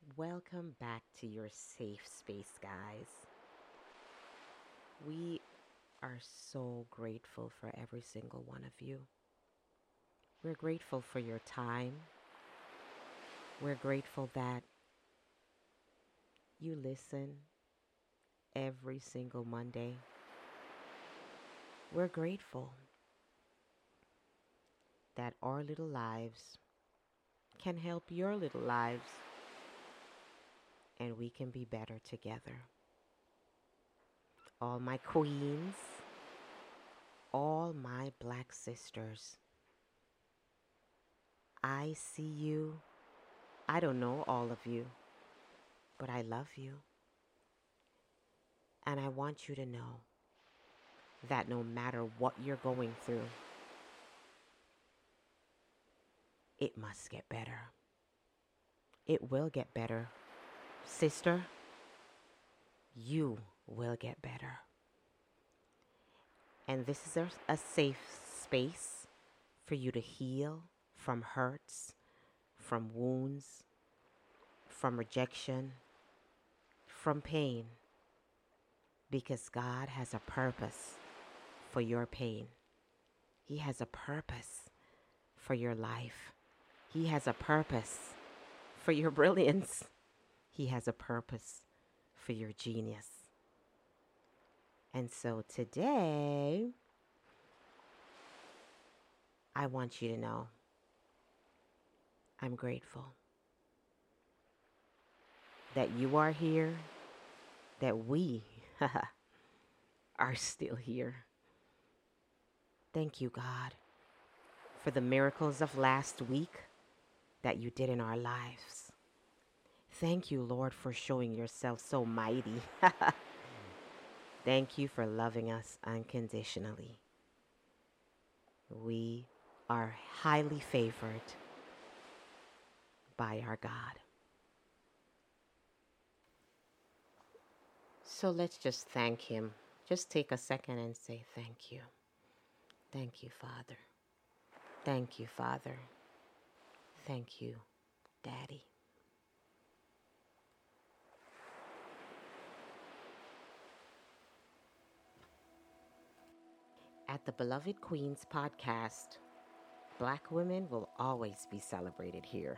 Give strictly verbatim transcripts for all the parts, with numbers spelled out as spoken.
Welcome back to your safe space, guys. We are so grateful for every single one of you. We're grateful for your time. We're grateful that you listen every single Monday. We're grateful that our little lives can help your little lives and we can be better together. All my queens, all my black sisters, I see you. I don't know all of you, but I love you. And I want you to know that no matter what you're going through, it must get better. It will get better. Sister, you will get better. And this is a, a safe space for you to heal from hurts, from wounds, from rejection, from pain, because God has a purpose for your pain. He has a purpose for your life. He has a purpose for your brilliance. He has a purpose for your genius. And so today, I want you to know I'm grateful that you are here, that we are still here. Thank you, God, for the miracles of last week that you did in our lives. Thank you, Lord, for showing yourself so mighty. Thank you for loving us unconditionally. We are highly favored by our God. So let's just thank Him. Just take a second and say thank you. Thank you, Father. Thank you, Father. Thank you, Daddy. At the Beloved Queens podcast, Black women will always be celebrated here.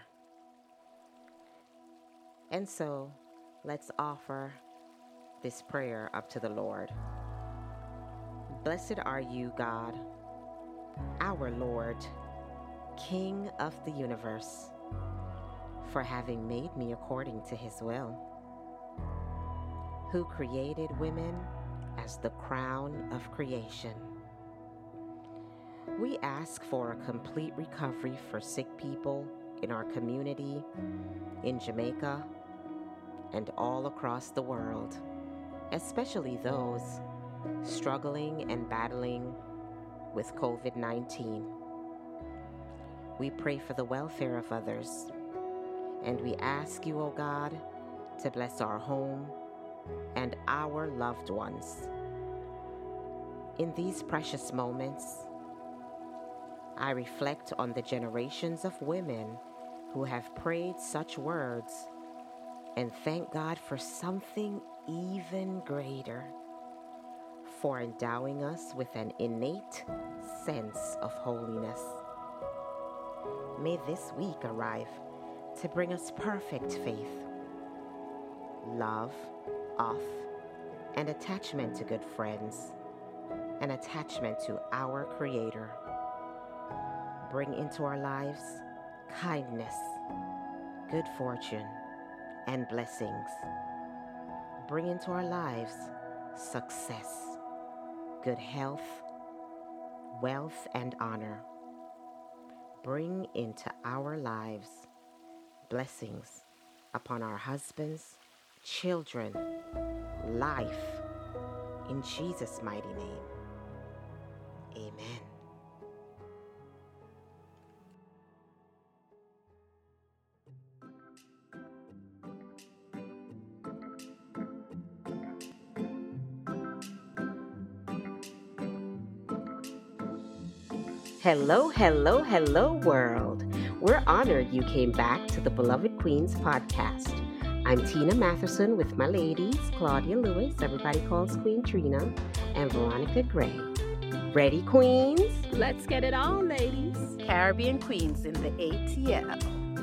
And so, let's offer this prayer up to the Lord. Blessed are you, God, our Lord, King of the universe, for having made me according to His will, who created women as the crown of creation. We ask for a complete recovery for sick people in our community, in Jamaica, and all across the world, especially those struggling and battling with covid nineteen. We pray for the welfare of others, and we ask you, O God, to bless our home and our loved ones. In these precious moments, I reflect on the generations of women who have prayed such words and thank God for something even greater, for endowing us with an innate sense of holiness. May this week arrive to bring us perfect faith, love, oath, and attachment to good friends, and attachment to our Creator. Bring into our lives kindness, good fortune, and blessings. Bring into our lives success, good health, wealth, and honor. Bring into our lives blessings upon our husbands, children, life, in Jesus' mighty name. Amen. Hello, hello, hello, world. We're honored you came back to the Beloved Queens podcast. I'm Tina Matheson with my ladies, Claudia Lewis, everybody calls Queen Trina, and Veronica Gray. Ready, queens? Let's get it on, ladies. Caribbean Queens in the A T L.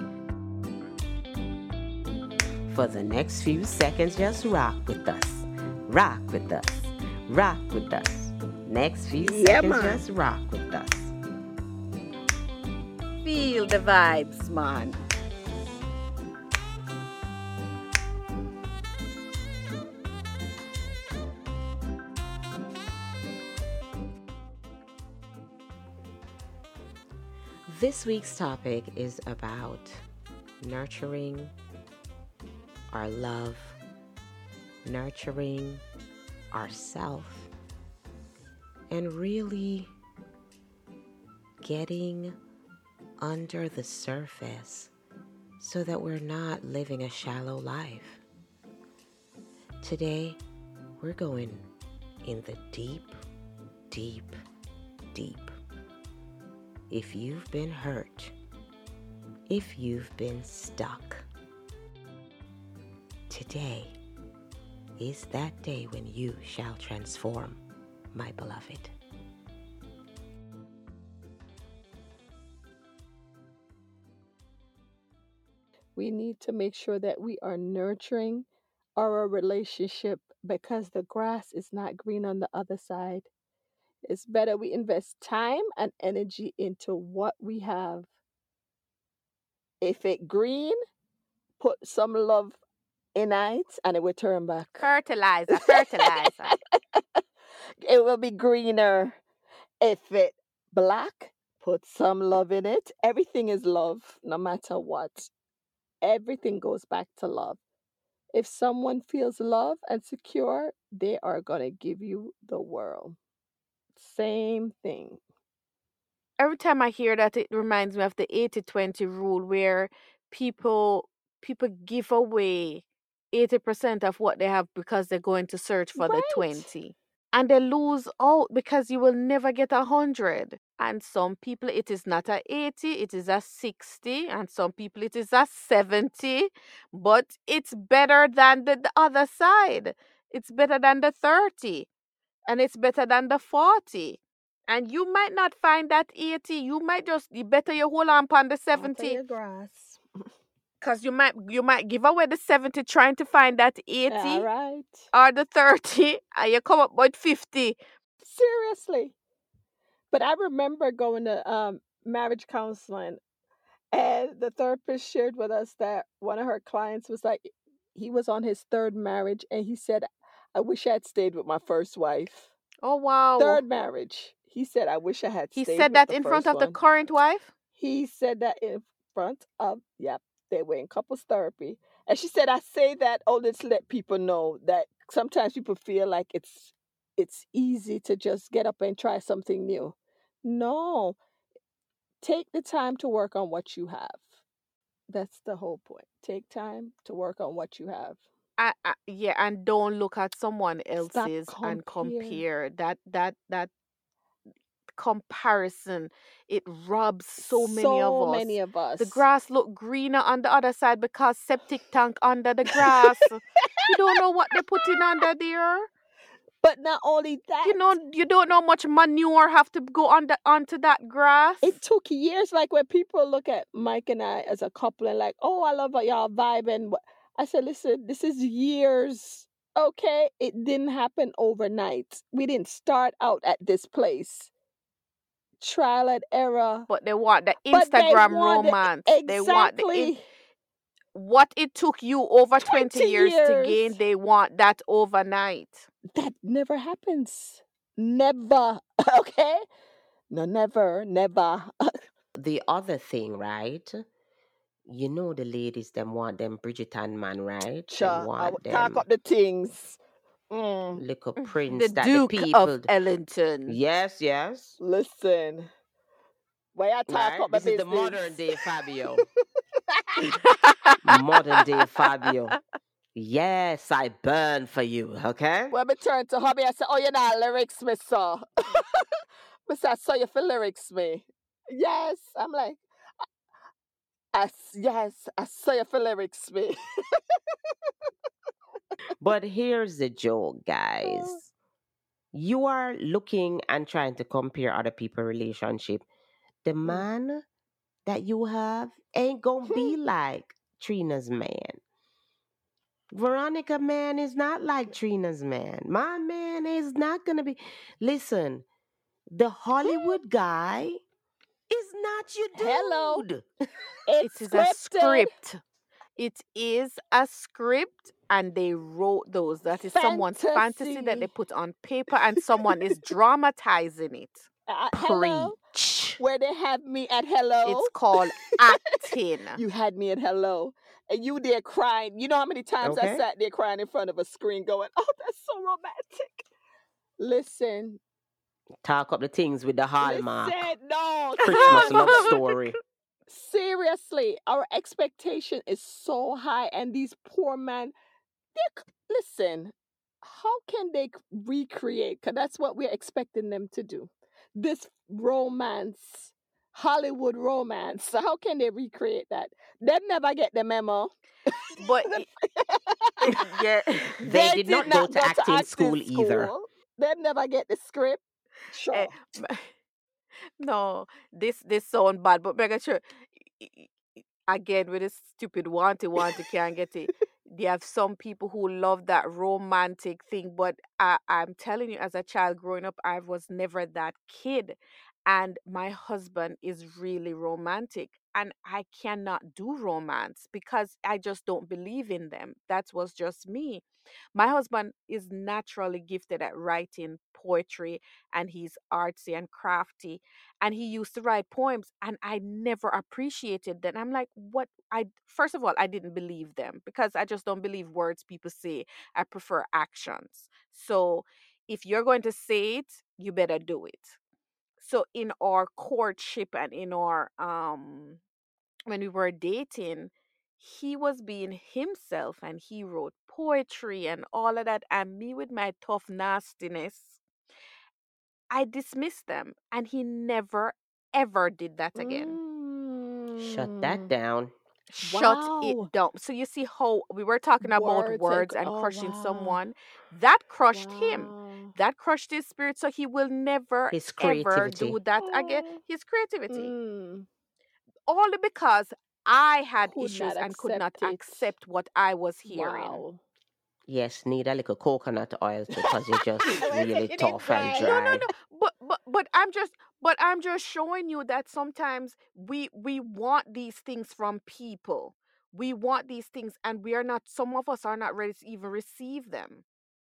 For the next few seconds, just rock with us. Rock with us. Rock with us. Next few Yeah, seconds, man. just rock with us. Feel the vibes, man. This week's topic is about nurturing our love, nurturing ourself, and really getting under the surface so that we're not living a shallow life. Today, we're going in the deep, deep, deep. If you've been hurt, if you've been stuck, today is that day when you shall transform, my beloved. We need to make sure that we are nurturing our relationship because the grass is not green on the other side. It's better we invest time and energy into what we have. If it green, put some love in it and it will turn back. Fertilizer, fertilizer. It will be greener. If it black, put some love in it. Everything is love, no matter what. Everything goes back to love. If someone feels love and secure, they are going to give you the world. Same thing. Every time I hear that, it reminds me of the eighty twenty rule where people people give away eighty percent of what they have because they're going to search for the Right. twenty. And they lose out because you will never get a hundred. And some people it is not a eighty, it is a sixty, and some people it is a seventy. But it's better than the, the other side. It's better than the thirty. And it's better than the forty. And you might not find that eighty. You might just you better you hold on upon the Water seventy. your grass. Because you might you might give away the seventy trying to find that eighty All right. or the thirty, and you come up with fifty. Seriously. But I remember going to um, marriage counseling, and the therapist shared with us that one of her clients was like, he was on his third marriage, and he said, I wish I had stayed with my first wife. Oh wow. Third marriage. He said, I wish I had He stayed said with that the in front first of the one. current wife? He said that in front of, yep, they were in couples therapy. And she said, I say that only to let people know that sometimes people feel like it's it's easy to just get up and try something new. No, take the time to work on what you have. That's the whole point. Take time to work on what you have. I, I, yeah, and don't look at someone Stop else's and compare. compare. That that that comparison, it robs so many of So us. many of us. The grass look greener on the other side because septic tank under the grass. You don't know what they're putting under there. But not only that, You know, you don't know how much manure have to go on the, onto that grass. it took years. Like when people look at Mike and I as a couple and like, oh, I love y'all vibe, and I said, listen, this is years. Okay, it didn't happen overnight. We didn't start out at this place. Trial and error. But they want the But they Instagram want the- romance. They want the in- exactly. what it took you over twenty, twenty years, to years. gain. They want that overnight. That never happens. Never. Okay? No, never, never. The other thing, right? You know the ladies them want them Bridgerton man, right? They Sure. I want will talk them up the things. Mm. little prince The that Duke the people. of Ellington. Yes, yes. Listen. Why I talk Right? up my This is the business? modern day Fabio. Modern day Fabio. Yes, I burn for you, okay? When me turn to hubby, I say, oh, you know, lyrics me saw. Me say, I saw you for lyrics me. Yes. I'm like, I, s- yes, I saw you for lyrics me. But here's the joke, Oh, guys. You are looking and trying to compare other people relationship. The mm. man that you have ain't gonna be like Trina's man. Veronica man is not like Trina's man. My man is not gonna be. Listen, the Hollywood guy is not your Hello. dude. It It's is a scripted. script. It is a script, and they wrote those. That is someone's fantasy that they Fantasy. put on paper, and someone is dramatizing it. Uh, hello. Preach. Where they have me at hello. It's called acting. You had me at hello. And you there crying. You know how many times I Okay? sat there crying in front of a screen going, oh, that's so romantic. Listen, Talk up the things with the Hallmark. listen, no, Christmas love seriously. story. Seriously, our expectation is so high, and these poor men, they c- listen, how can they c- recreate? Because that's what we're expecting them to do. This romance, Hollywood romance. So how can they recreate that? They never get the memo. But it, yeah, They They did did not go not to go to acting acting school either. school. They never get the script. eh, Sure. no, this this sound bad, but mega sure. Again, with this stupid want to want to can't get it. There have some people who love that romantic thing, but I, I'm telling you, as a child growing up, I was never that kid. And my husband is really romantic, and I cannot do romance because I just don't believe in them. That was just me. My husband is naturally gifted at writing poetry, and he's artsy and crafty, and he used to write poems, and I never appreciated that. I'm like, what? I First of all, I didn't believe them because I just don't believe words people say. I prefer actions. So if you're going to say it, you better do it. So in our courtship and in our um when we were dating, he was being himself, and he wrote poetry and all of that, and me with my tough nastiness, I dismissed them, and he never ever did that again. Shut that Mm. down. Shut Wow. it down. So you see how we were talking about Words and words and oh crushing wow. someone, that crushed him. Wow. That crushed his spirit, so he will never His ever do creativity. that again. Oh. His creativity. Mm. Only because I had Could issues not and could not accept it. accept what I was hearing. Wow. Yes, need a little coconut oil too, because you're just Wait, really it is tough and dry. No, no, dry. no. But but but I'm just but I'm just showing you that sometimes we we want these things from people. We want these things, and we are not, some of us are not ready to even receive them.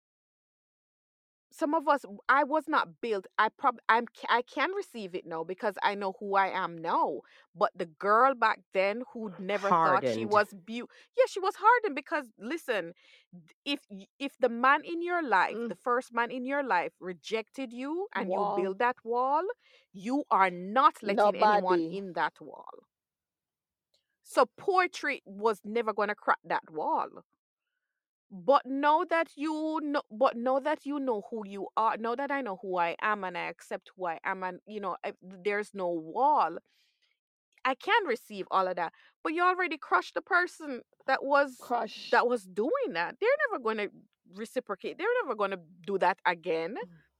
Some of us, I was not built. I prob I'm I can receive it now because I know who I am now. But the girl back then who never thought she Hardened. was beautiful, yeah, she was hardened because listen, d- if y- if the man in your life, Mm. the first man in your life rejected you and you Wall. build that wall, you are not letting anyone Nobody. in that wall. So poetry was never going to crack that wall. But know that you know but know that you know who you are. Know that I know who I am, and I accept who I am, and you know, I, there's no wall. I can receive all of that, but you already crushed the person that was Crush. that was doing that. They're never going to reciprocate. They're never going to do that again.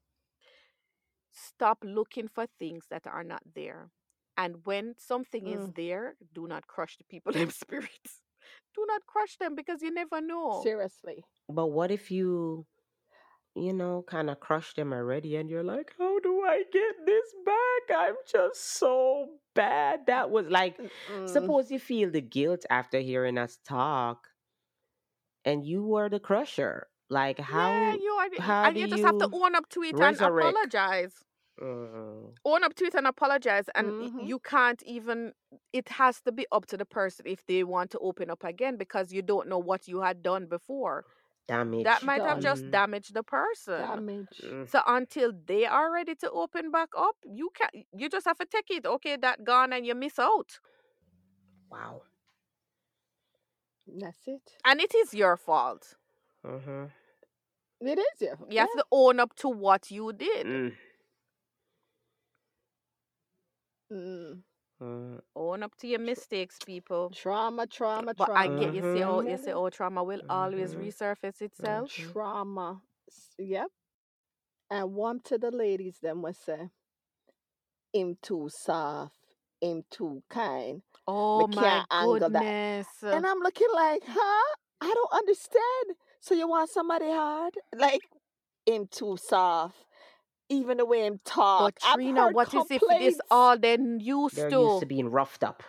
Stop looking for things that are not there, and when something is Mm. there, do not crush the people in spirits. Do not crush them, because you never know. Seriously. But what if you, you know, kind of crush them already and you're like, how do I get this back? I'm just so bad. That was like, Mm-mm. suppose you feel the guilt after hearing us talk and you were the crusher. Like, Yeah, how you are, how and do you just have to you own up to it and resurrect? apologize. Mm, Own up to it and apologize, and y- Mm-hmm. you can't even. It has to be up to the person if they want to open up again, because you don't know what you had done before. That damage. might have Done. just Mm, damaged the person. Damage. mm, So until they are ready to open back up, you can you just have to take it. Okay, that gone, and you miss out, wow. That's it. and it is your fault. Mm-hmm. It is you. You Yeah. have to own up to what you did. Mm, Mm. Mm. Own up to your mistakes, people. Trauma, trauma, But I trauma. get you see Mm-hmm. how you say Definitely. oh trauma will always Mm-hmm. resurface itself. Mm-hmm. Trauma. S- Yep. And one to the ladies, them will say, him too soft, him too kind. Me Oh my can't angle that. goodness. And I'm looking like, huh? I don't understand. So you want somebody hard? Like, him too soft. Even the way him talk. But I've Trina, heard what is if this complaints. all then used They're used to to? being roughed up.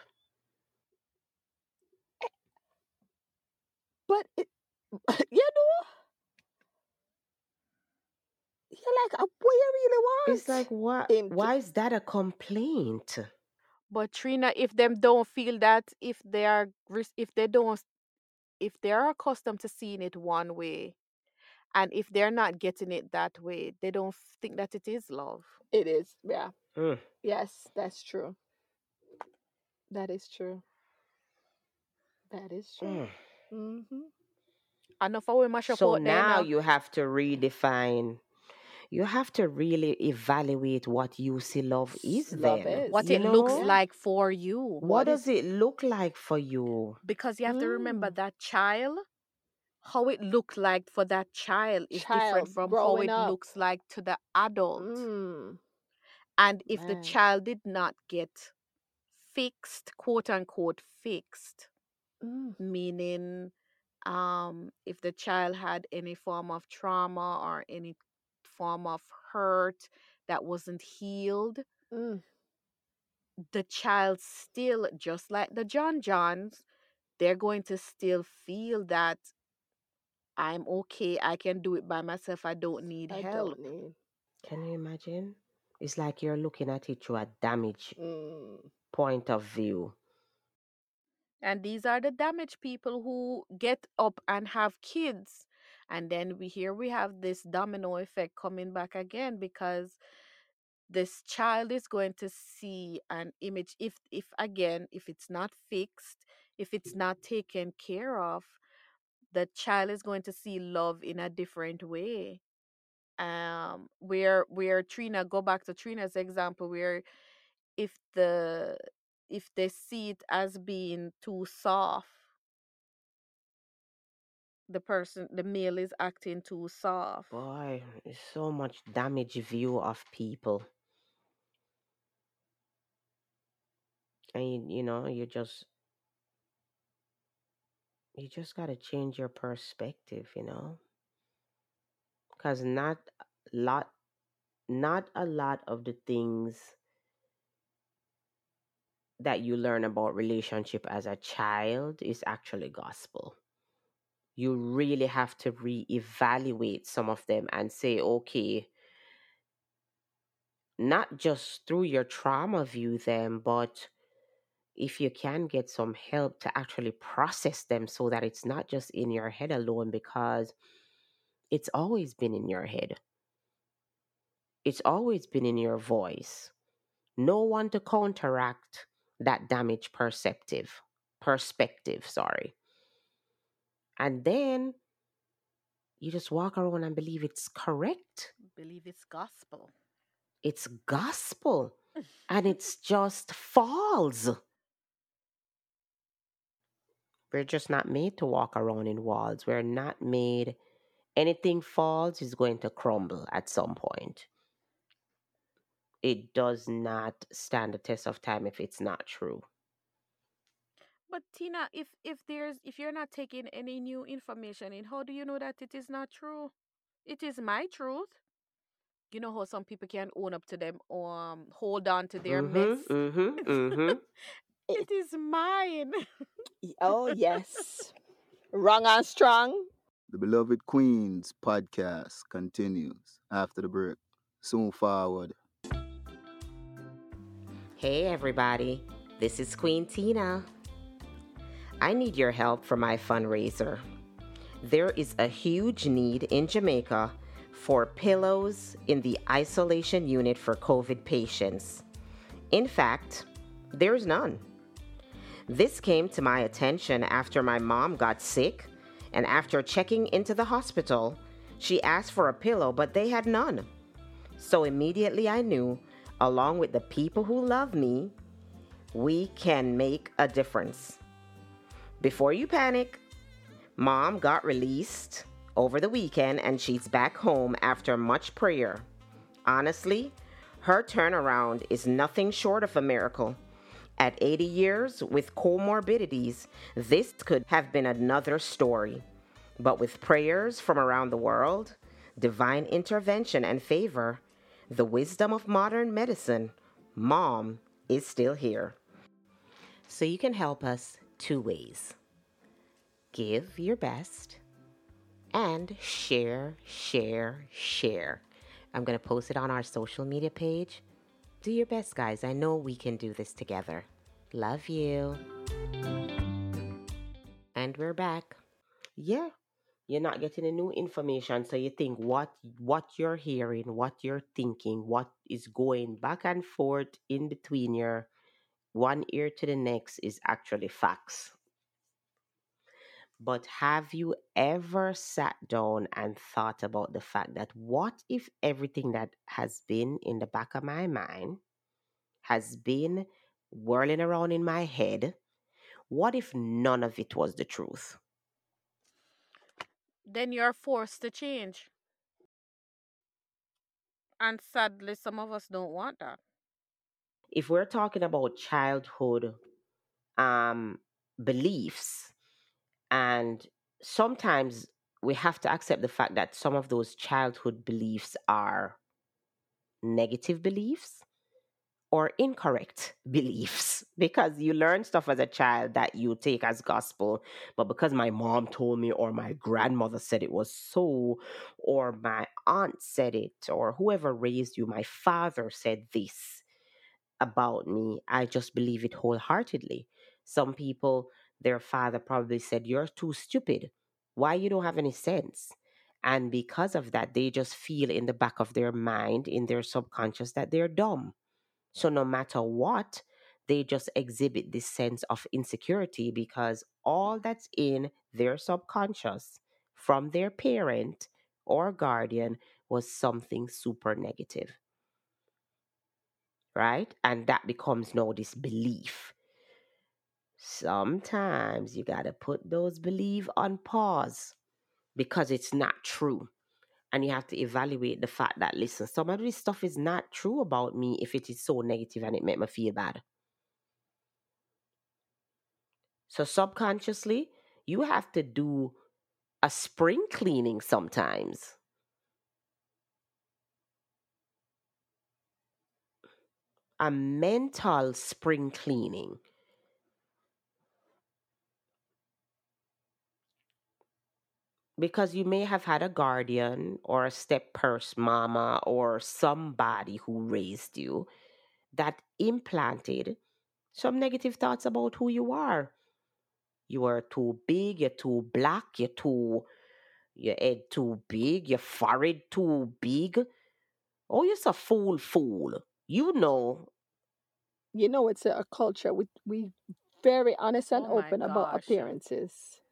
But, it, you know, you're like, uh, what you really It's want? like, what? Him to, Why is that a complaint? But Trina, if them don't feel that, if they are, res- if they don't, if they are accustomed to seeing it one way, and if they're not getting it that way, they don't f- think that it is love. it is, yeah. Mm. Yes, that's true. That is true. That is true. Mm. Mm-hmm. Enough of we mash up So out there now now. you have to redefine. You have to really evaluate what you see love is Love then. is. What You it looks know? Yeah. like for you. What What does is it look like for you? Because you have to remember mm, that child, how it looked like for that child is different child from how growing it up? looks like to the adult. Mm, And if the man. child did not get fixed, quote unquote, fixed, Mm, meaning um, if the child had any form of trauma or any form of hurt that wasn't healed, mm. the child still, just like the John Johns, they're going to still feel that I'm okay, I can do it by myself, I don't need I help. don't need. Can you imagine? It's like you're looking at it through a damaged Mm, point of view. And these are the damaged people who get up and have kids. And then we here we have this domino effect coming back again because this child is going to see an image if if again if it's not fixed, if it's not taken care of, the child is going to see love in a different way. Um where where Trina, go back to Trina's example, where if the if they see it as being too soft, the person, the male is acting too soft. Boy, there's so much damaged view of people. And you know, you just you just gotta change your perspective, you know? Because not a lot not a lot of the things that you learn about relationship as a child is actually gospel. You really have to reevaluate some of them and say, okay, not just through your trauma view them, but if you can get some help to actually process them so that it's not just in your head alone, because it's always been in your head. It's always been in your voice. No one to counteract that damage perceptive perspective, sorry. And then you just walk around and believe it's correct. Believe it's gospel. It's gospel. And it's just false. We're just not made to walk around in walls. We're not made. Anything falls is going to crumble at some point. It does not stand the test of time if it's not true. But Tina, if if there's if you're not taking any new information in, how do you know that it is not true? It is my truth. You know how some people can own up to them, um, hold on to their mess. Mm-hmm. Mm-hmm. Mm-hmm. It, It is mine. oh, yes. Wrong and strong. The Beloved Queens podcast continues after the break. Soon forward. Hey everybody, this is Queen Tina. I need your help for my fundraiser. There is a huge need in Jamaica for pillows in the isolation unit for COVID patients. In fact, there's none. This came to my attention after my mom got sick, and after checking into the hospital, she asked for a pillow, but they had none. So immediately I knew, along with the people who love me, We can make a difference. Before you panic, Mom got released over the weekend and she's back home after much prayer. Honestly, her turnaround is nothing short of a miracle. At eighty years with comorbidities, this could have been another story. But with prayers from around the world, divine intervention and favor, the wisdom of modern medicine, Mom is still here. So you can help us two ways. Give your best and share, share, share. I'm going to post it on our social media page. Do your best, guys. I know we can do this together. Love you. And we're back. Yeah, you're not getting a new information, so you think what what you're hearing, what you're thinking, what is going back and forth in between your one ear to the next is actually facts. But have you ever sat down and thought about the fact that what if everything that has been in the back of my mind has been whirling around in my head? What if none of it was the truth? Then you're forced to change. And sadly, some of us don't want that. If we're talking about childhood um, beliefs, and sometimes we have to accept the fact that some of those childhood beliefs are negative beliefs or incorrect beliefs because you learn stuff as a child that you take as gospel, but because my mom told me or my grandmother said it was so, or my aunt said it, or whoever raised you, my father said this about me, I just believe it wholeheartedly. Some people, their father probably said, "You're too stupid. Why you don't have any sense?" And because of that, they just feel in the back of their mind, in their subconscious, that they're dumb. So no matter what, they just exhibit this sense of insecurity because all that's in their subconscious from their parent or guardian was something super negative, right? And that becomes now this belief. Sometimes you got to put those belief on pause because it's not true. And you have to evaluate the fact that, listen, some of this stuff is not true about me if it is so negative and it made me feel bad. So subconsciously, you have to do a spring cleaning sometimes. A mental spring cleaning. Because you may have had a guardian or a step person mama or somebody who raised you that implanted some negative thoughts about who you are. You are too big, you're too black, you're too, your head too big, your forehead too big. Oh, you're a fool, fool. You know. You know, it's a, a culture we we very honest and Oh my open about gosh. appearances.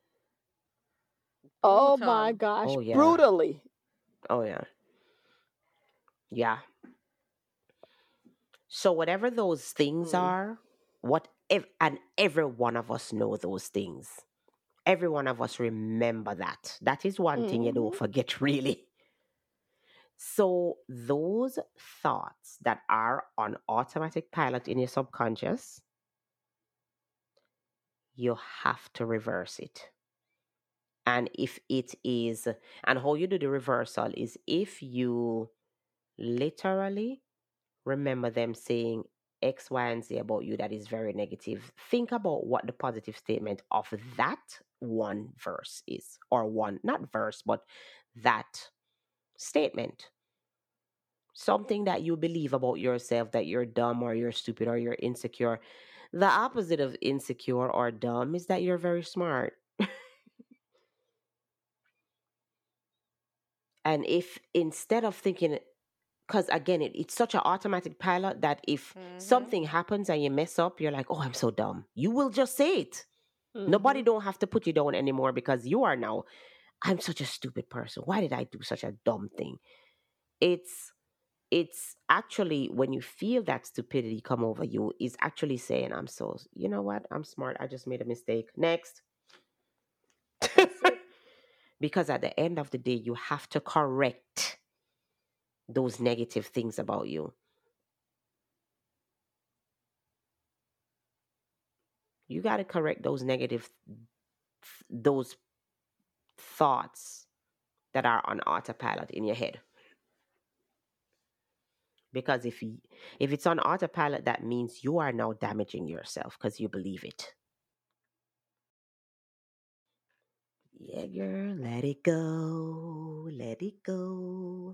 Oh my Brutal. gosh, Oh, yeah. brutally. Oh, yeah. Yeah. So whatever those things Mm. are, what ev- and every one of us know those things. Every one of us remember that. That is one thing you don't Hmm. forget, really. So those thoughts that are on automatic pilot in your subconscious, you have to reverse it. And if it is, and how you do the reversal is if you literally remember them saying X, Y, and Z about you that is very negative. Think about what the positive statement of that one verse is, or one, not verse, but that statement. Something that you believe about yourself that you're dumb or you're stupid or you're insecure. The opposite of insecure or dumb is that you're very smart. And if instead of thinking, because again, it, it's such an automatic pilot that if Mm-hmm. something happens and you mess up, you're like, oh, I'm so dumb. You will just say it. Nobody Hmm. don't have to put you down anymore because you are now, I'm such a stupid person. Why did I do such a dumb thing? It's it's actually when you feel that stupidity come over you, is actually saying, I'm so, you know what? I'm smart. I just made a mistake. Next. That's it. Because at the end of the day, you have to correct those negative things about you. You got to correct those negative, those thoughts that are on autopilot in your head. Because if you, if it's on autopilot, that means you are now damaging yourself because you believe it. Yeah, girl, let it go, let it go.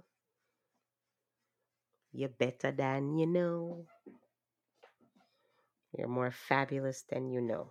You're better than you know. You're more fabulous than you know.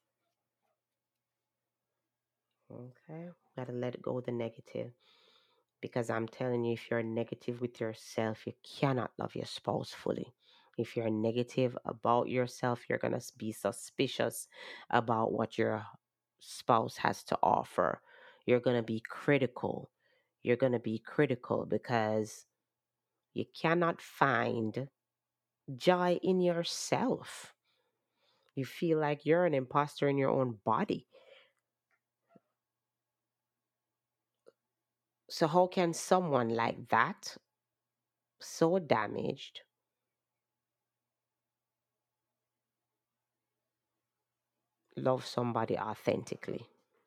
Okay, gotta let go of the negative. Because I'm telling you, if you're negative with yourself, you cannot love your spouse fully. If you're negative about yourself, you're going to be suspicious about what your spouse has to offer. You're going to be critical. You're going to be critical because you cannot find joy in yourself. You feel like you're an imposter in your own body. So, how can someone like that, so damaged, love somebody authentically?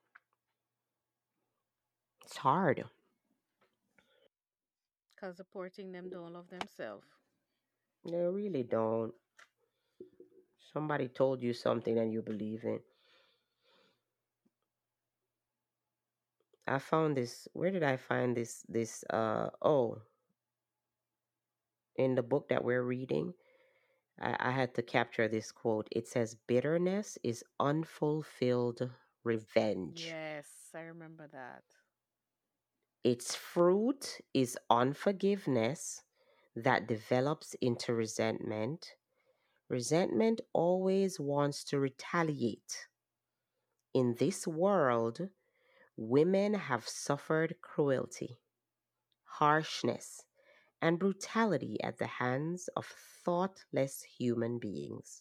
It's hard. Because the poor thing them don't love themselves. They really don't. Somebody told you something and you believe it. I found this. Where did I find this? This. Uh. Oh, in the book that we're reading, I, I had to capture this quote. It says, "Bitterness is unfulfilled revenge. Yes, I remember that. Its fruit is unforgiveness that develops into resentment. Resentment always wants to retaliate. In this world, women have suffered cruelty, harshness, and brutality at the hands of thoughtless human beings.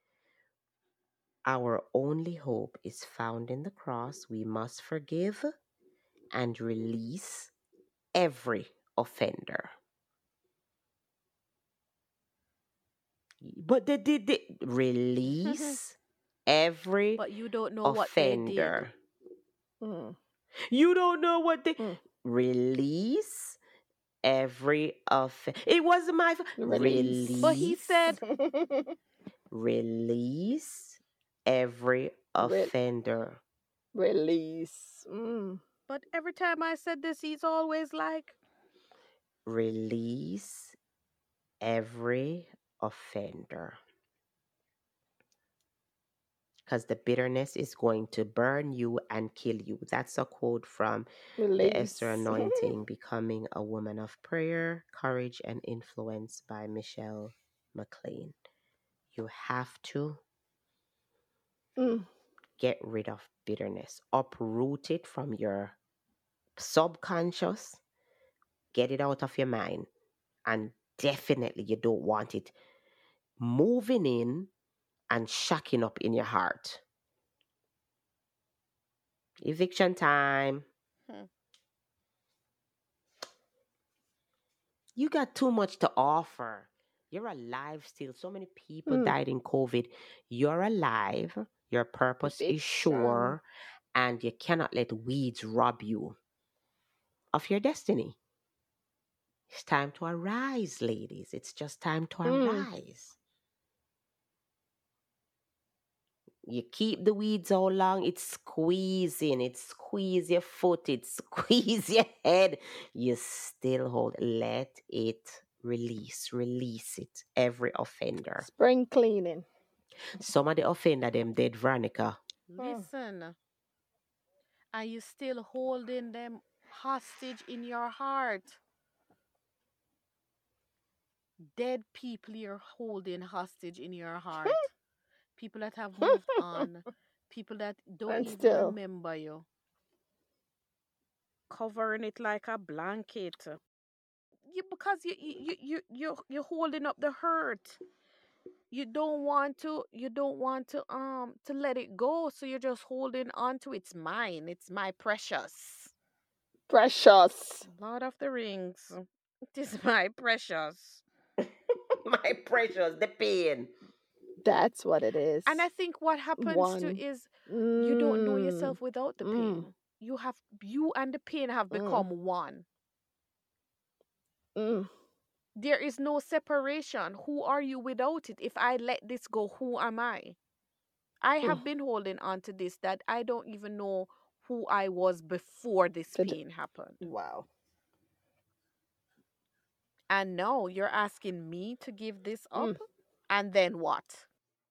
Our only hope is found in the cross. We must forgive and release every offender." But they did they, release every But you don't know what they did. offender. Mm, You don't know what they mm. release every offender. It wasn't my fault. Release. But he Release, said, release every Re- offender. release. Mm. but every time I said this, he's always like, Release every offender. Because the bitterness is going to burn you and kill you. That's a quote from the Esther Release. Anointing, Becoming a Woman of Prayer, Courage, and Influence by Michelle McLean. You have to Mm. get rid of bitterness, uproot it from your subconscious, get it out of your mind, and definitely you don't want it moving in and shacking up in your heart. Eviction time. hmm. You got too much to offer. You're alive still. So many people Mm. died in COVID. You're alive. Your purpose is Eviction. sure, and you cannot let weeds rob you of your destiny. It's time to arise, ladies. It's just time to Mm. arise. You keep the weeds all long, it's squeezing, it squeeze your foot, it squeeze your head. You still hold. Let it release, release it. Every offender. Spring cleaning. Some of the offender them dead, Veronica. Mm. Listen, and you still holding them hostage in your heart. Dead people you're holding hostage in your heart. People that have moved on. People that don't And even still. remember you. Covering it like a blanket. you because you you you you you you're holding up the hurt. You don't want to you don't want to um to let it go, so you're just holding on to it's mine. It's my precious. Precious. Lord of the Rings. It is my precious. My precious, the pain. That's what it And I is. think what happens to One. is you don't know Mm. yourself without the Mm. pain. You have you and the pain have Mm. become one. Mm. There is no separation. Who are you without it? If I let this go, who am I? I Mm. have been holding on to this that I don't even know who I was before this To d- pain happened. wow. And now you're asking me to give this Mm. up? And then what?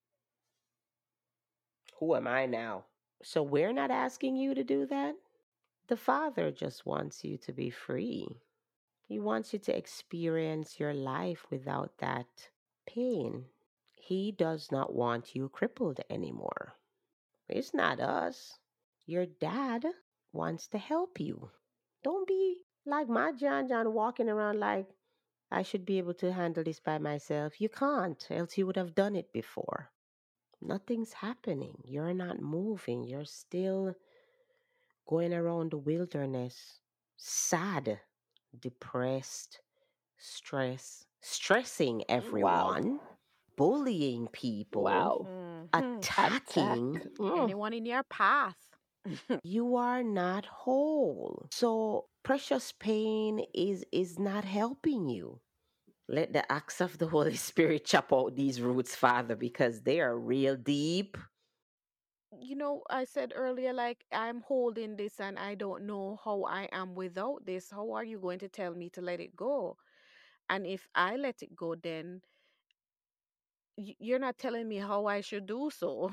Who am I now? So we're not asking you to do that. The Father just wants you to be free. He wants you to experience your life without that pain. He does not want you crippled anymore. It's not us. Your dad wants to help you. Don't be like my John John walking around like I should be able to handle this by myself. You can't, else you would have done it before. Nothing's happening. You're not moving. You're still going around the wilderness, sad, depressed, stress, stressing Wow. everyone, bullying people, Wow. Hmm. Attack. attacking. Mm. Anyone in your path? You are not whole. So precious pain is is not helping you. Let the acts of the Holy Spirit chop out these roots, Father, because they are real deep. You know, I said earlier, like, I'm holding this and I don't know how I am without this. How are you going to tell me to let it go? And if I let it go, then y- you're not telling me how I should do so.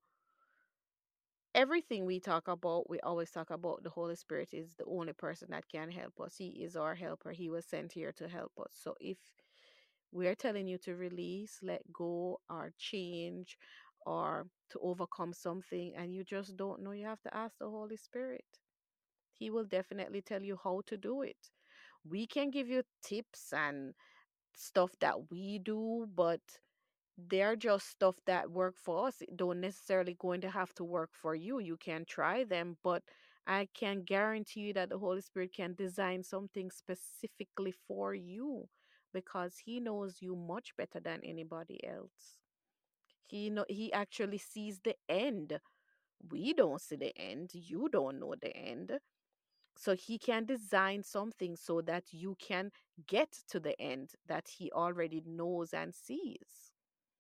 Everything we talk about, we always talk about the Holy Spirit is the only person that can help us. He is our helper. He was sent here to help us. So if we're telling you to release, let go, or change, or to overcome something, and you just don't know, you have to ask the Holy Spirit. He will definitely tell you how to do it. We can give you tips and stuff that we do, but they're just stuff that work for us. It don't necessarily going to have to work for you. You can try them, but I can guarantee you that the Holy Spirit can design something specifically for you because he knows you much better than anybody else. He know he actually sees the end. We don't see the end. You don't know the end. So he can design something so that you can get to the end that he already knows and sees.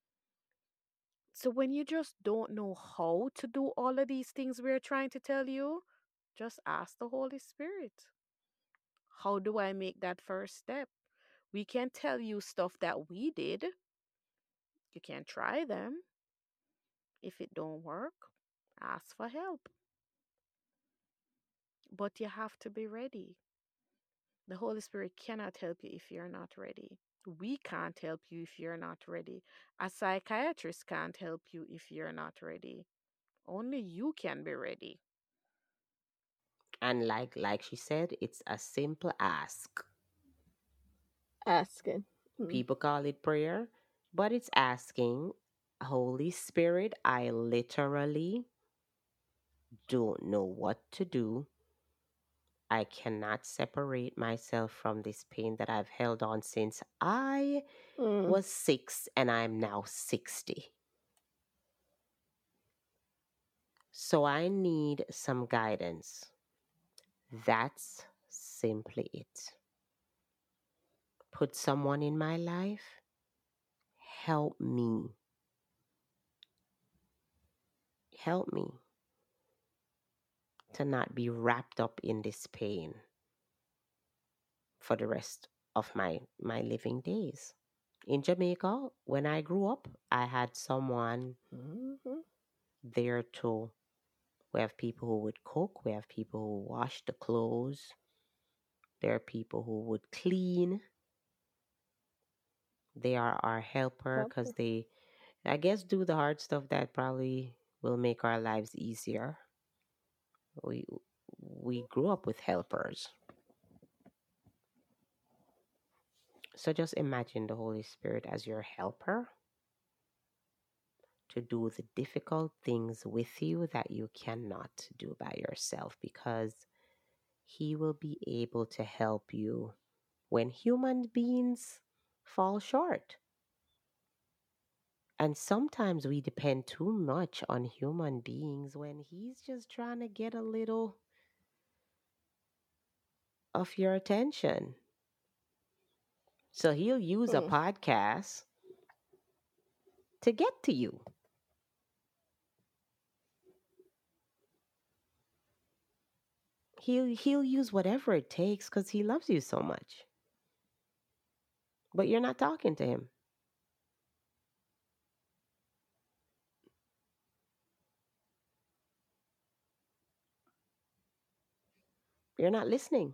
So when you just don't know how to do all of these things we're trying to tell you, just ask the Holy Spirit. How do I make that first step? We can tell you stuff that we did. You can try them. If it don't work, ask for help. But you have to be ready. The Holy Spirit cannot help you if you're not ready. We can't help you if you're not ready. A psychiatrist can't help you if you're not ready. Only you can be ready. And like like she said, it's a simple ask. Asking. Mm. People call it prayer, but it's asking, Holy Spirit, I literally don't know what to do. I cannot separate myself from this pain that I've held on since I Mm. was six and I'm now sixty. So I need some guidance. That's simply it. Put someone in my life, help me. Help me to not be wrapped up in this pain for the rest of my, my living days. In Jamaica, when I grew up, I had someone Mhm. there to. We have people who would cook, we have people who wash the clothes, there are people who would clean. They are our helper because Helper. they, I guess, do the hard stuff that probably will make our lives easier. We we grew up with helpers. So just imagine the Holy Spirit as your helper to do the difficult things with you that you cannot do by yourself, because He will be able to help you when human beings fall short. And sometimes we depend too much on human beings when He's just trying to get a little of your attention. So He'll use a Mm. podcast to get to you. He'll he'll use whatever it takes because He loves you so much. But you're not talking to Him. You're not listening.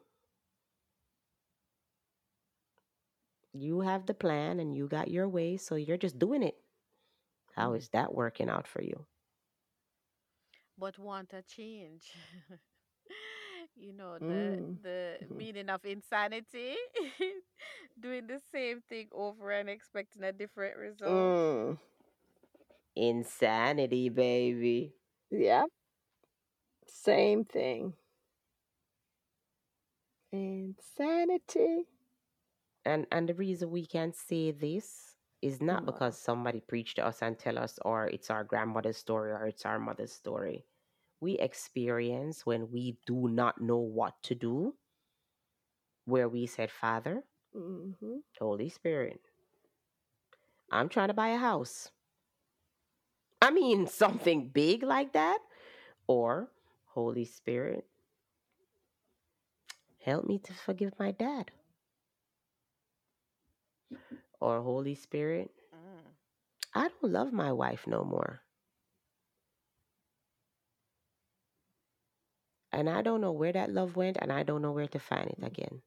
You have the plan and you got your way, so you're just doing it. How Hmm. is that working out for you? But want a change. You know, the Mm. the Mhm. meaning of insanity. Doing the same thing over and expecting a different result. Mm. Insanity, baby. Yep. Same thing. Insanity. And and the reason we can say this is not Uh, because somebody preached to us and tell us, or it's our grandmother's story, or it's our mother's story. We experience when we do not know what to do, where we said, Father, mhm. Holy Spirit, I'm trying to buy a house. I mean, something big like that. Or, Holy Spirit, help me to forgive my dad. Or, Holy Spirit, Mm. I don't love my wife no more. And I don't know where that love went, and I don't know where to find it again.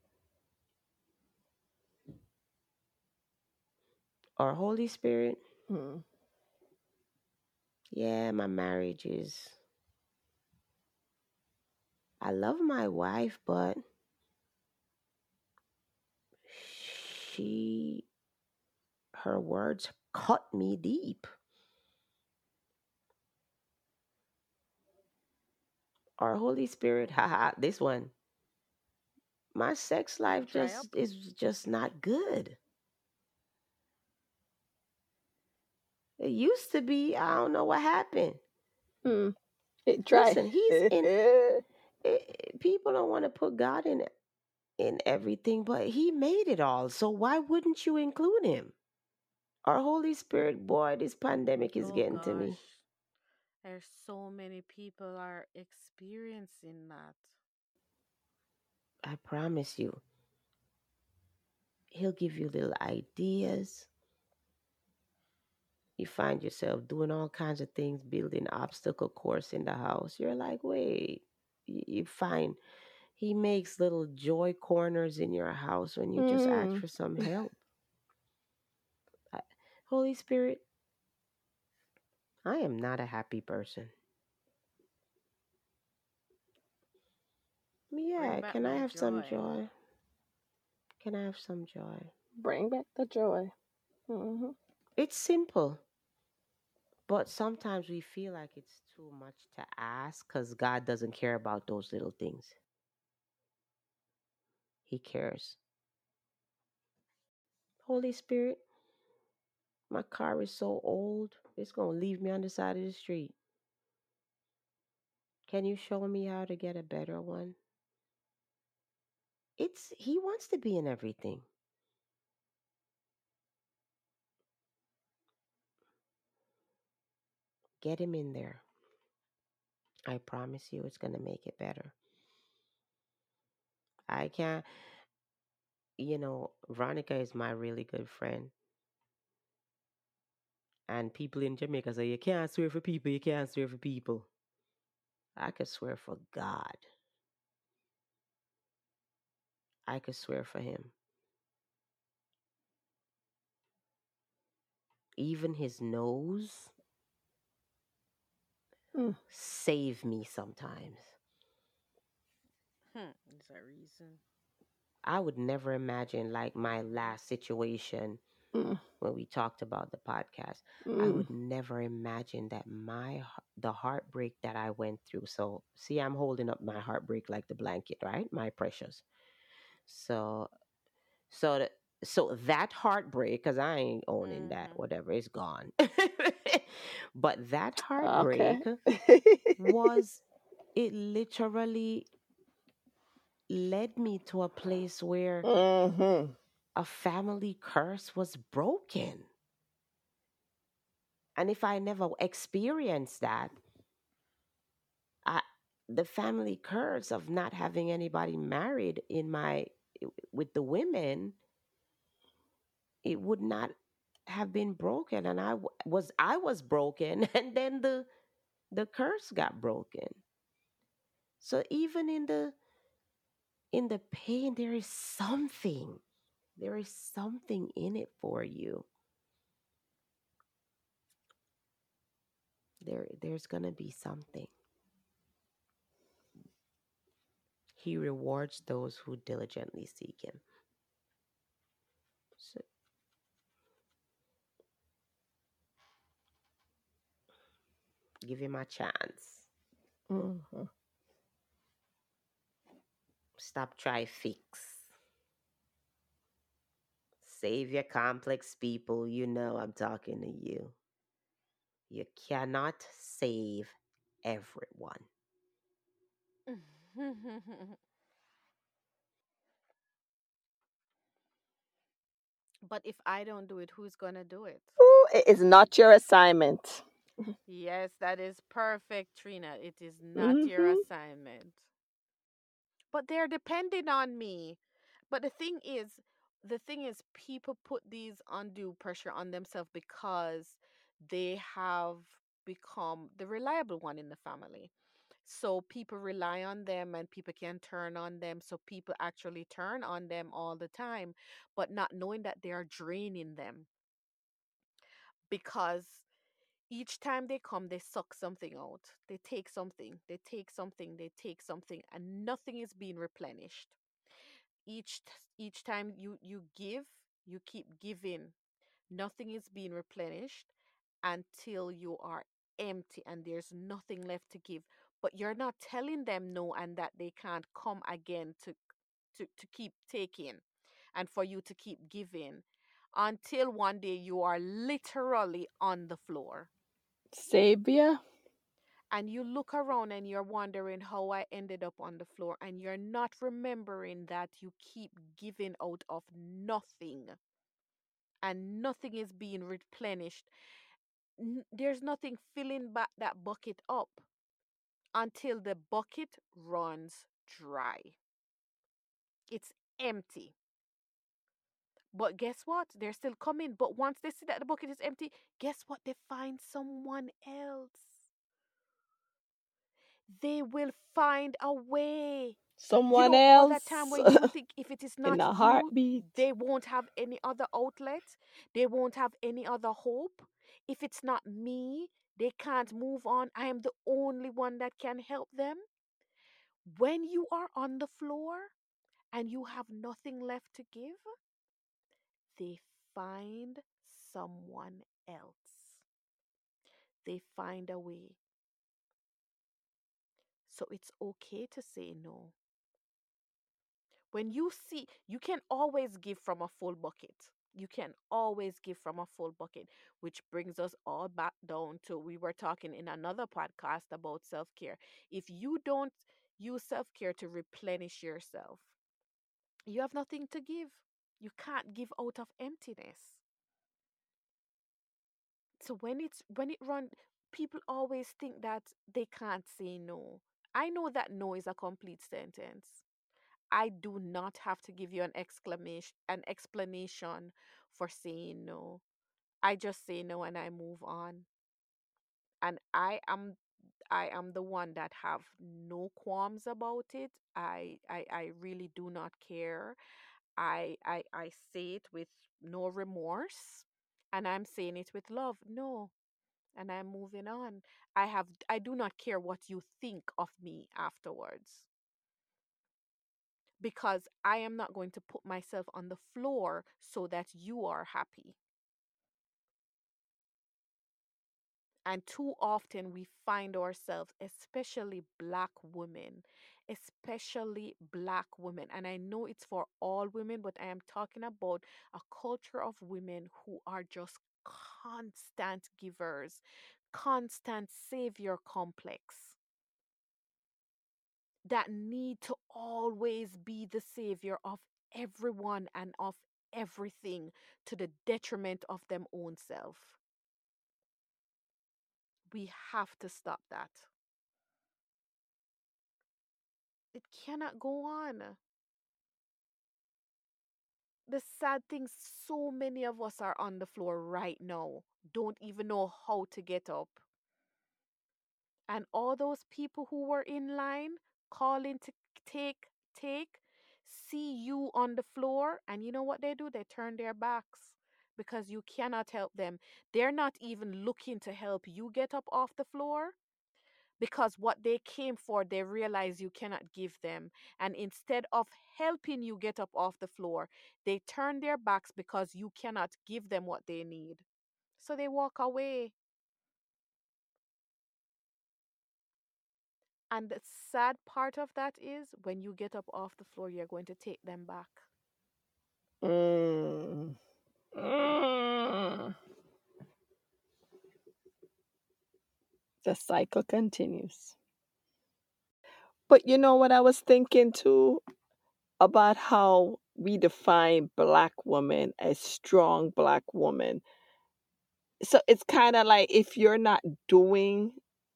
Or, Holy Spirit, Mm. yeah, my marriage is. I love my wife, but she, her words cut me deep. Or, Holy Spirit, haha, this one. My sex life Dry up. just is just not good. It used to be, I don't know what happened. Mm. It dry. Listen, he's in. It, people don't want to put God in in everything, but He made it all. So why wouldn't you include Him? Our Holy Spirit, boy, this pandemic is Oh getting to me. gosh. There's so many people are experiencing that. I promise you, He'll give you little ideas. You find yourself doing all kinds of things, building obstacle course in the house. You're like, wait. Y- You find He makes little joy corners in your house when you just ask Mm. for some help. I, Holy Spirit, I am not a happy person. Bring Yeah, back can I my have some joy. joy? Can I have some joy? Bring back the joy. Mhm. It's simple, but sometimes we feel like it's too much to ask because God doesn't care about those little things. He cares. Holy Spirit, my car is so old, it's going to leave me on the side of the street. Can you show me how to get a better one? It's He wants to be in everything. Get Him in there. I promise you it's going to make it better. I can't, you know, Veronica is my really good friend. And people in Jamaica say, you can't swear for people, you can't swear for people. I could swear for God. I could swear for Him. Even His nose Mm. save me sometimes. Hmm. Is a reason. I would never imagine like my last situation Mm, when we talked about the podcast. I mm. would never imagine that my h- the heartbreak that I went through. So see, I'm holding up my heartbreak like the blanket, right? My precious. So so that so that heartbreak, because I ain't owning that, Mhm. whatever, it's gone. But that Okay. heartbreak was, it literally led me to a place where Mm-hmm. a family curse was broken. And if I never experienced that, I, the family curse of not having anybody married in my with the women, it would not have been broken, and I w- was I was broken, and then the the curse got broken. So even in the in the pain, there is something. There is something in it for you. There there's gonna be something. He rewards those who diligently seek him. So give him a chance. Mm-hmm. Stop try fix. Savior complex people, you know I'm talking to you. You cannot save everyone. But if I don't do it, who's gonna do it? Ooh, it is not your assignment. Yes, that is perfect, Trina. It is not your Mm-hmm. assignment. But they're depending on me. But the thing is, the thing is, people put these undue pressure on themselves because they have become the reliable one in the family. So people rely on them and people can turn on them. So people actually turn on them all the time, but not knowing that they are draining them because each time they come, they suck something out. They take something, they take something, they take something, and nothing is being replenished. Each t- each time you you give, you keep giving. Nothing is being replenished until you are empty and there's nothing left to give. But you're not telling them no and that they can't come again to to, to keep taking and for you to keep giving until one day you are literally on the floor Savior. and you look around and you're wondering how I ended up on the floor, and you're not remembering that you keep giving out of nothing and nothing is being replenished. N- there's nothing filling back that bucket up until the bucket runs dry. It's empty. But guess what? They're still coming. But once they see that the bucket is empty, guess what? They find someone else. They will find a way. You Someone know, all that time else when you think if it is in not a you, heartbeat. they won't have any other outlet, they won't have any other hope. If it's not me, they can't move on. I am the only one that can help them. When you are on the floor and you have nothing left to give, they find someone else. They find a way. So it's okay to say no. When you see, you can always give from a full bucket. You can always give from a full bucket, which brings us all back down to we were talking in another podcast about self care. If you don't use self care to replenish yourself, you have nothing to give. You can't give out of emptiness. So when it's when it run, people always think that they can't say no. I know that no is a complete sentence. I do not have to give you an exclamation an explanation for saying no. I just say no and I move on. And I am I am the one that have no qualms about it. I I, I really do not care. I, I I say it with no remorse and I'm saying it with love. No. And I'm moving on. I have I do not care what you think of me afterwards. because I am not going to put myself on the floor so that you are happy. And too often we find ourselves, especially black women, especially black women. And I know it's for all women, but I am talking about a culture of women who are just constant givers, constant savior complex, that need to always be the savior of everyone and of everything to the detriment of them own self. We have to stop that. It cannot go on. The sad thing, so many of us are on the floor right now, don't even know how to get up. And all those people who were in line calling to take, take, see you on the floor, and you know what they do? They turn their backs because you cannot help them. They're not even looking to help you get up off the floor, because what they came for, they realize you cannot give them. And instead of helping you get up off the floor, they turn their backs because you cannot give them what they need. So they walk away. And the sad part of that is when you get up off the floor, you're going to take them back. Mm. Mm. The cycle continues. But you know what I was thinking too about how we define black women as strong black women. So it's kind of like if you're not doing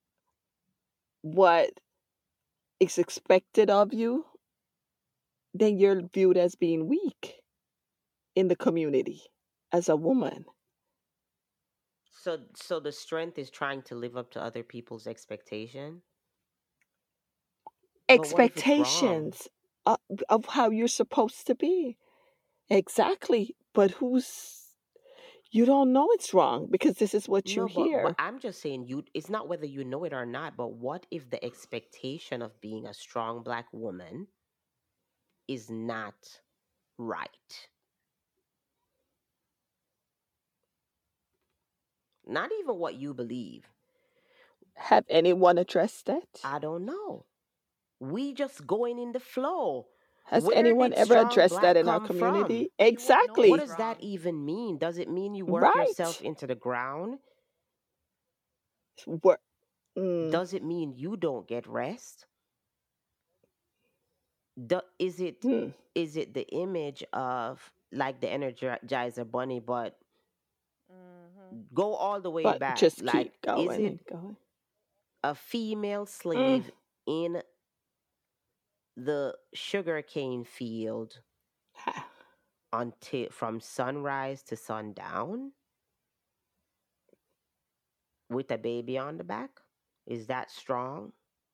what is expected of you, then you're viewed as being weak in the community as a woman. So, so the strength is trying to live up to other people's expectation. But what if it's wrong? Expectations of, of how you're supposed to be. Exactly. But who's, you don't know it's wrong because this is what you No, but but hear. I'm just saying you. It's not whether you know it or not. But what if the expectation of being a strong black woman is not right? Not even what you believe. Have anyone addressed that? I don't know. We just going in the flow. Has Where anyone did ever strong addressed that black in our come from? community? You won't know What it's Exactly. does that wrong. even mean? Does it mean you work yourself Right. into the ground? What? Mm, Does it mean you don't get rest? Do, is it hmm. is it the image of like the Energizer Bunny, but Mm-hmm. go all the way But back? just Like, keep is going it and going. a female Mm. slave in the sugarcane field Ha. until from sunrise to sundown with a baby on the back? Is that strong?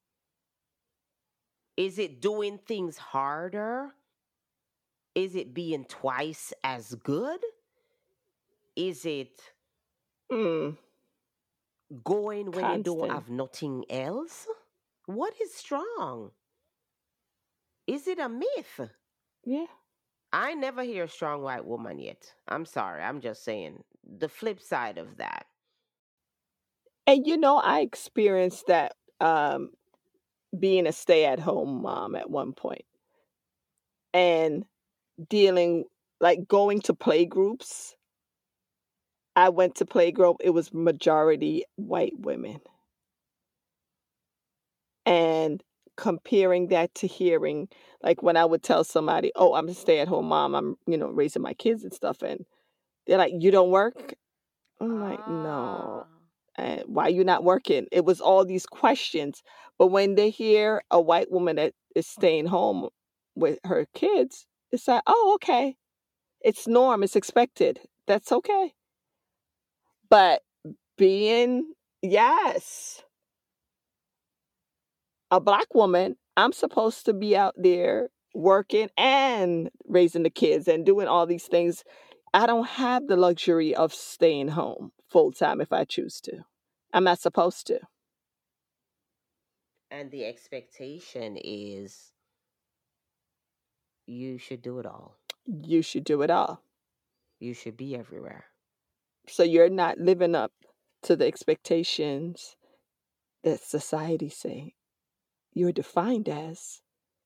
Is it doing things harder? Is it being twice as good? Is it Mm. going when you don't Constant. have nothing else? What is strong? Is it a myth? Yeah. I never hear a strong white woman yet. I'm sorry. I'm just saying the flip side of that. And you know, I experienced that um, being a stay at home mom at one point and dealing, like going to play groups. I went to play group, it was majority white women. And comparing that to hearing, like when I would tell somebody, oh, I'm a stay at home mom, I'm, you know, raising my kids and stuff. And they're like, you don't work? I'm like, no. Ah. And why you not working? It was all these questions. But when they hear a white woman that is staying home with her kids, it's like, oh, okay. It's norm, it's expected. That's okay. But being, yes, a black woman, I'm supposed to be out there working and raising the kids and doing all these things. I don't have the luxury of staying home full time if I choose to. I'm not supposed to. And the expectation is you should do it all. You should do it all. You should be everywhere. So you're not living up to the expectations that society say. You're defined as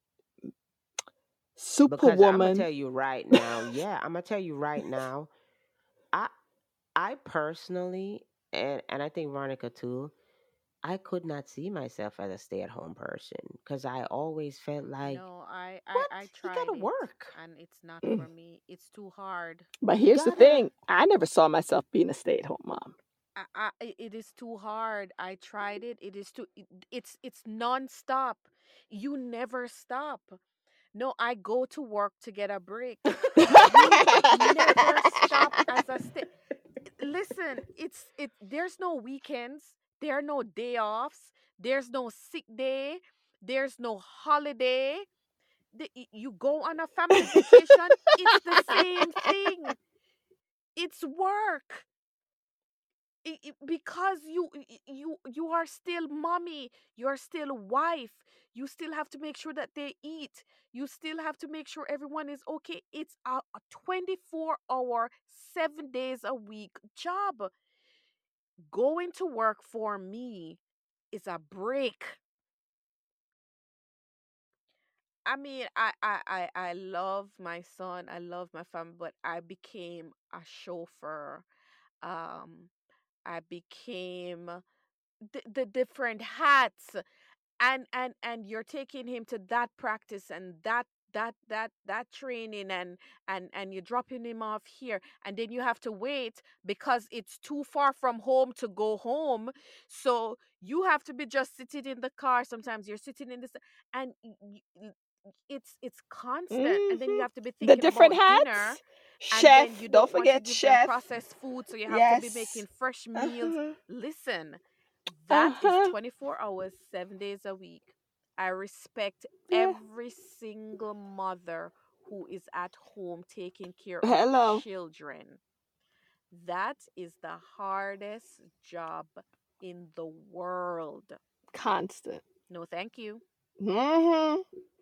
Because I'm gonna superwoman. tell you right now, yeah, I'm gonna tell you right now, I I personally, and and I think Veronica too, I could not see myself as a stay-at-home person because I always felt like, No, I, I what? I You tried gotta it work. and it's not Mm. for me. It's too hard. But You here's the gotta. thing, I never saw myself being a stay-at-home mom. I, I, i- it is too hard. I tried it. It is too. it- It's it's non-stop. You never stop. No, I go to work to get a break. You never stop as a stay. Listen, it's it. There's no weekends. There are no day offs. There's no sick day. There's no holiday. The, y- you go on a family vacation. It's the same thing. It's work. I- I- because you y- you you are still mommy, you're still wife, you still have to make sure that they eat, you still have to make sure everyone is okay. It's a, a twenty-four hour seven days a week job. Going to work for me is a break. I mean, I, I, I, I love my son, I love my family, but I became a chauffeur. Um, I became the, the different hats, and and and you're taking him to that practice and that that that that training, and and and you're dropping him off here, and then you have to wait because it's too far from home to go home, so you have to be just sitting in the car. Sometimes you're sitting in this, and y- y- y- it's it's constant, and then you Hmm. have to be The thinking different about dinner, hats. and then Chef, you don't don't want to forget give them chef. processed food, so you have to be Yes. making fresh meals. Uh-huh. Listen, that is Uh-huh. twenty-four hours, seven days a week. I respect Yeah. every single mother who is at home taking care of Hello. children. That is the hardest job in the world. Constant. No, thank you. Hmm.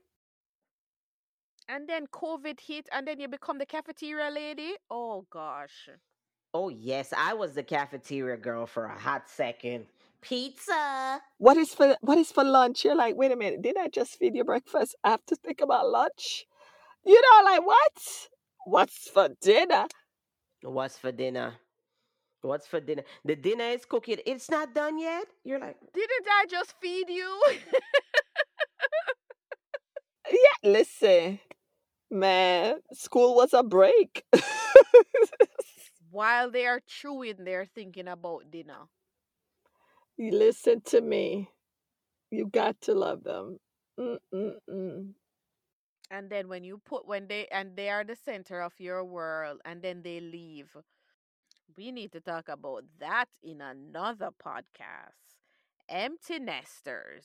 And then COVID hit, and then you become the cafeteria lady. Oh gosh. Oh yes, I was the cafeteria girl for a hot second. Pizza. What is for what is for lunch? You're like, wait a minute, did I just feed you breakfast? I have to think about lunch. You know, like what? What's for dinner? What's for dinner? What's for dinner? The dinner is cooking. It's not done yet. You're like, Didn't I just feed you? Yeah, listen, man, school was a break. While they are chewing, they're thinking about dinner. You listen to me. You got to love them. Mm-mm-mm. And then when you put when they and they are the center of your world, and then they leave. We need to talk about that in another podcast. Empty nesters.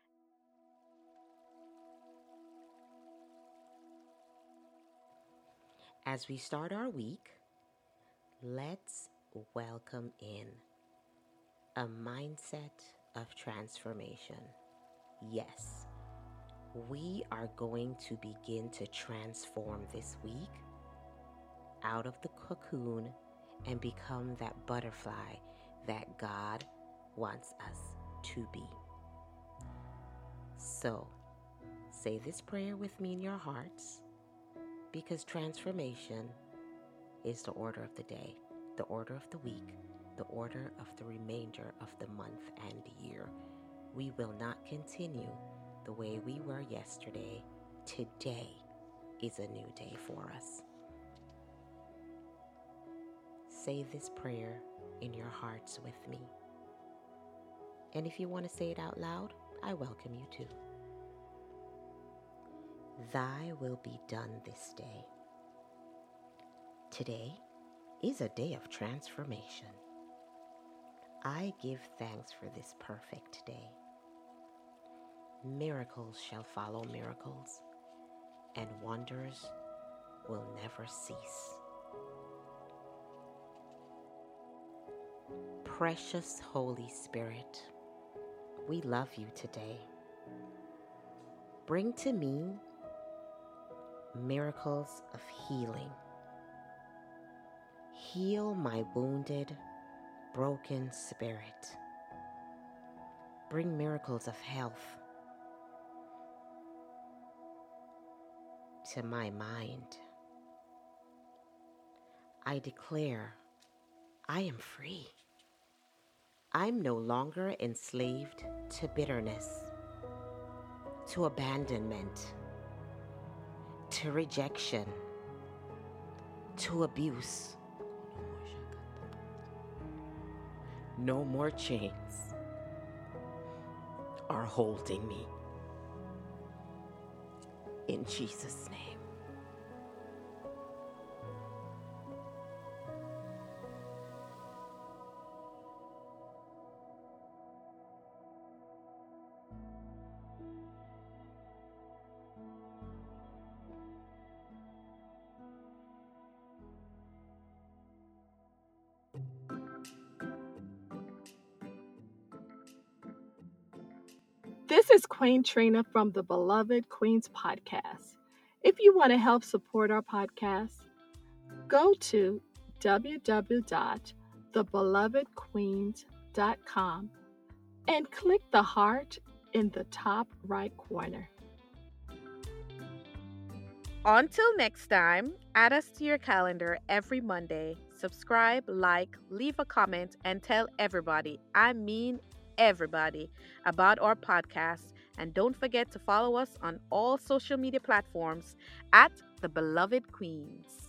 as we start our week, let's welcome in a mindset of transformation. Yes, we are going to begin to transform this week out of the cocoon and become that butterfly that God wants us to be. So, say this prayer with me in your hearts, because transformation is the order of the day, the order of the week, the order of the remainder of the month and year. We will not continue the way we were yesterday. Today is a new day for us. Say this prayer in your hearts with me. And if you want to say it out loud, I welcome you to. Thy will be done this day. Today is a day of transformation. I give thanks for this perfect day. Miracles shall follow miracles, and wonders will never cease. Precious Holy Spirit, we love you today. Bring to me miracles of healing. Heal my wounded, broken spirit. Bring miracles of health to my mind. I declare I am free. I'm no longer enslaved to bitterness, to abandonment, to rejection, to abuse. No more chains are holding me. In Jesus' name. This is Queen Trina from the Beloved Queens Podcast. If you want to help support our podcast, go to w w w dot the beloved queens dot com and click the heart in the top right corner. Until next time, add us to your calendar every Monday. Subscribe, like, leave a comment, and tell everybody, I mean everybody, about our podcast. And don't forget to follow us on all social media platforms at The Beloved Queens.